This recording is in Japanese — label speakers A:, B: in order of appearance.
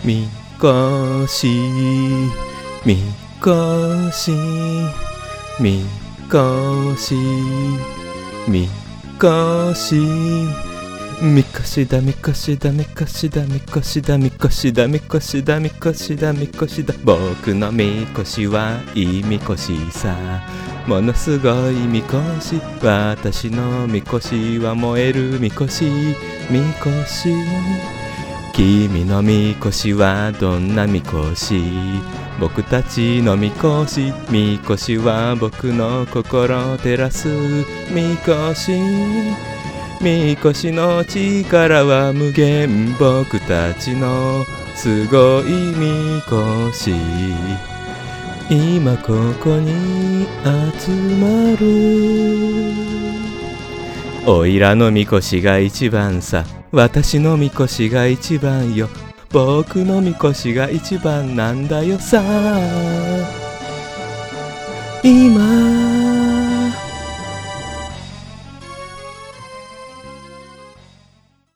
A: みこしみこしみこしみこしみこしだみこしだみこしだみこしだみこしだみこしだみこしだみこしだ僕のみこしはいいみこしさものすごいみこし私のみこしは燃えるみこしみこし君のみこしはどんなみこし僕たちのみこしみこしは僕の心を照らすみこしみこしの力は無限僕たちのすごいみこし今ここに集まるおいらのみこしが一番さ私のみこしが一番よ僕のみこしが一番なんだよさ今